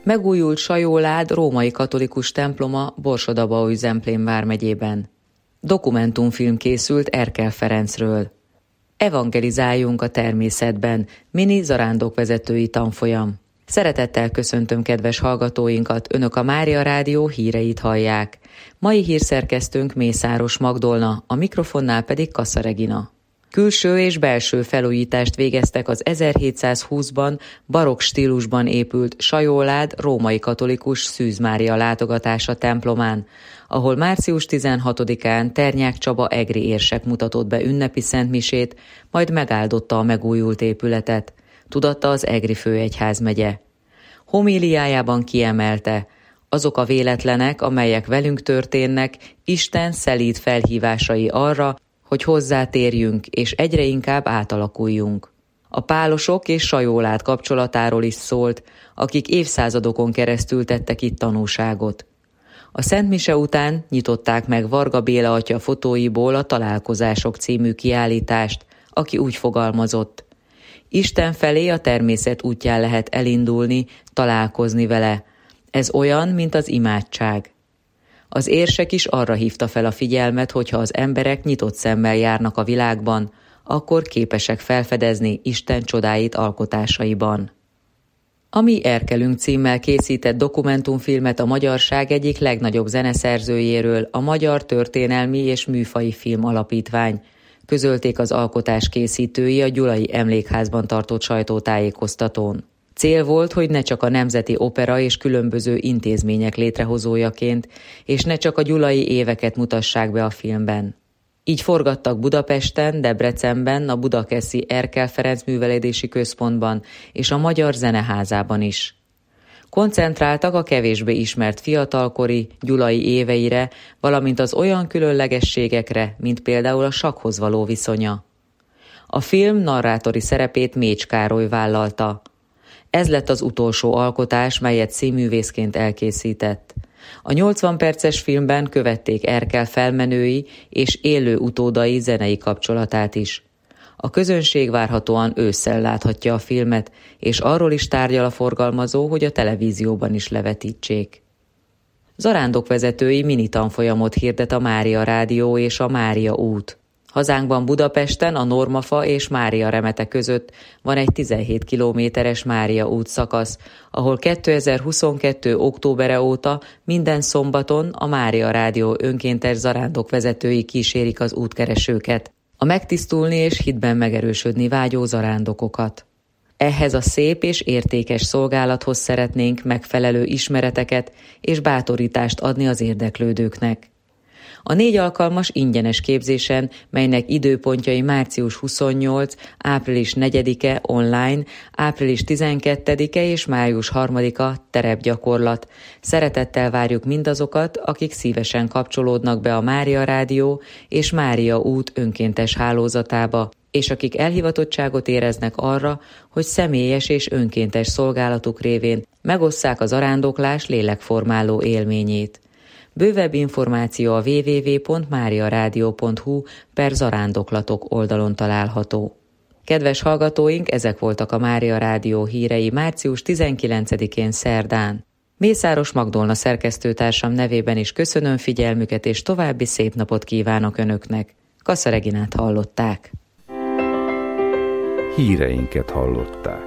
Megújult Sajólád római katolikus temploma Borsod-Abaúj-Zemplén vármegyében. Dokumentumfilm készült Erkel Ferencről. Evangelizáljunk a természetben, mini zarándokvezetői tanfolyam. Szeretettel köszöntöm kedves hallgatóinkat, Önök a Mária Rádió híreit hallják. Mai hírszerkesztőnk Mészáros Magdolna, a mikrofonnál pedig Kassa Regina. Külső és belső felújítást végeztek az 1720-ban barokk stílusban épült Sajólád római katolikus Szűz Mária látogatása templomán, ahol március 16-án Ternyák Csaba egri érsek mutatott be ünnepi szentmisét, majd megáldotta a megújult épületet, tudatta az Egri főegyházmegye. Homíliájában kiemelte: azok a véletlenek, amelyek velünk történnek, Isten szelíd felhívásai arra, hogy hozzátérjünk és egyre inkább átalakuljunk. A pálosok és Sajólád kapcsolatáról is szólt, akik évszázadokon keresztül tettek itt tanúságot. A szentmise után nyitották meg Varga Béla atya fotóiból a Találkozások című kiállítást, aki úgy fogalmazott: Isten felé a természet útján lehet elindulni, találkozni vele. Ez olyan, mint az imádság. Az érsek is arra hívta fel a figyelmet, hogyha az emberek nyitott szemmel járnak a világban, akkor képesek felfedezni Isten csodáit alkotásaiban. A Mi Erkelünk címmel készített dokumentumfilmet a magyarság egyik legnagyobb zeneszerzőjéről, a Magyar Történelmi és Műfaji Film Alapítvány, közölték az alkotás készítői a Gyulai Emlékházban tartott sajtótájékoztatón. Cél volt, hogy ne csak a Nemzeti Opera és különböző intézmények létrehozójaként, és ne csak a gyulai éveket mutassák be a filmben. Így forgattak Budapesten, Debrecenben, a budakeszi Erkel Ferenc Művelődési Központban és a Magyar Zeneházában is. Koncentráltak a kevésbé ismert fiatalkori, gyulai éveire, valamint az olyan különlegességekre, mint például a sakkhoz való viszonya. A film narrátori szerepét Mécs Károly vállalta. Ez lett az utolsó alkotás, melyet színművészként elkészített. A 80 perces filmben követték Erkel felmenői és élő utódai zenei kapcsolatát is. A közönség várhatóan ősszel láthatja a filmet, és arról is tárgyal a forgalmazó, hogy a televízióban is levetítsék. Zarándokvezetői mini tanfolyamot hirdet a Mária Rádió és a Mária út. Hazánkban Budapesten a Normafa és Mária Remete között van egy 17 kilométeres Mária út szakasz, ahol 2022. októbere óta minden szombaton a Mária Rádió önkéntes zarándokvezetői kísérik az útkeresőket, a megtisztulni és hitben megerősödni vágyó zarándokokat. Ehhez a szép és értékes szolgálathoz szeretnénk megfelelő ismereteket és bátorítást adni az érdeklődőknek. A 4 alkalmas ingyenes képzésen, melynek időpontjai március 28, április 4-e online, április 12-e és május 3-a terepgyakorlat. Szeretettel várjuk mindazokat, akik szívesen kapcsolódnak be a Mária Rádió és Mária út önkéntes hálózatába, és akik elhivatottságot éreznek arra, hogy személyes és önkéntes szolgálatuk révén megosszák a zarándoklás lélekformáló élményét. Bővebb információ a www.mariaradio.hu/zarándoklatok oldalon található. Kedves hallgatóink, ezek voltak a Mária Rádió hírei március 19-én szerdán. Mészáros Magdolna szerkesztőtársam nevében is köszönöm figyelmüket, és további szép napot kívánok Önöknek. Kassa Reginát hallották. Híreinket hallották.